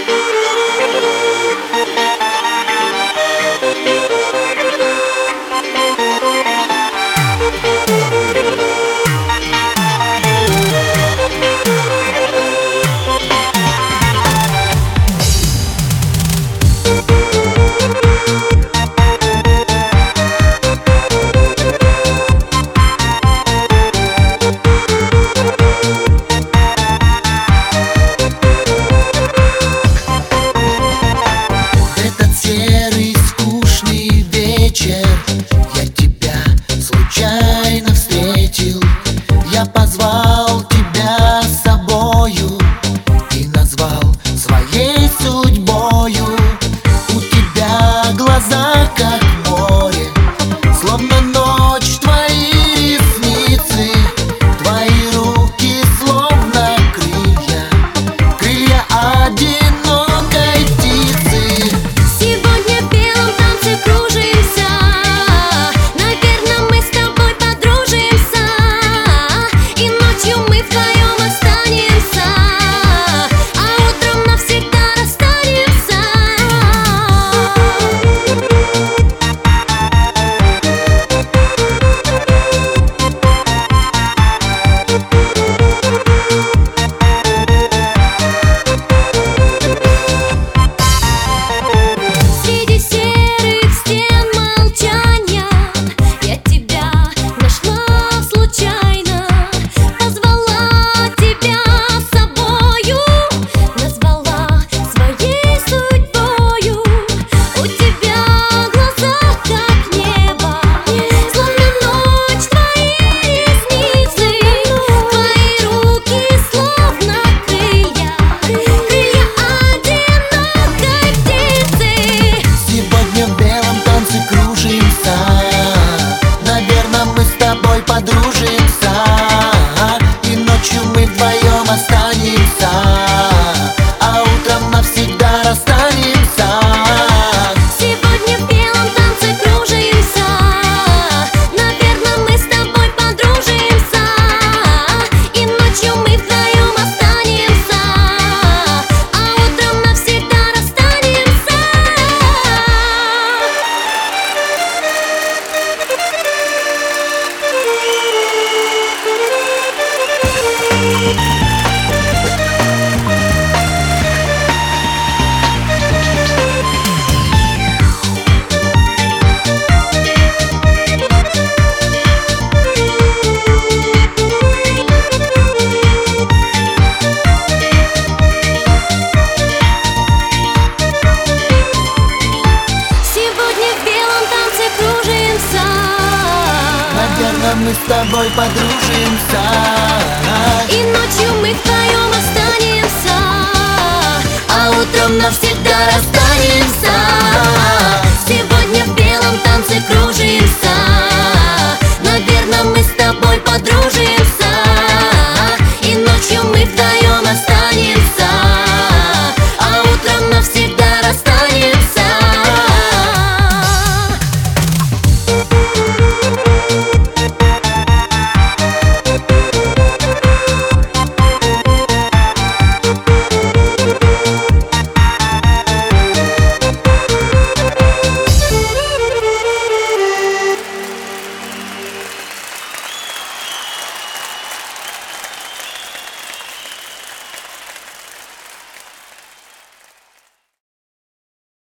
Я тебя случайно встретил. Я позвал тебя с собою и назвал своей судьбою. У тебя глаза как море, словно ночь твои ресницы, твои руки словно крылья, крылья одинокой птицы. Сегодня в белом танце кружимся, наверное, мы с тобой подружимся, и ночью мы вдвоем останемся, а утром навсегда расстанемся. Среди серых стен молчания я тебя нашла случайно, позвала тебя с собою, назвала своей судьбою. У тебя глаза как небо, словно ночь твои ресницы, твои руки словно крылья, крылья одинокой птицы. Сегодня в белом танце кружимся, наверное, мы с тобой подружимся, и ночью мы вдвоем останемся, а утром навсегда расстанемся. Сегодня в белом танце кружимся, наверное, мы с тобой подружимся, и ночью мы вдвоем останемся, а утром навсегда расстанемся. Сегодня в белом танце кружимся, Наверное, мы с тобой подружимся.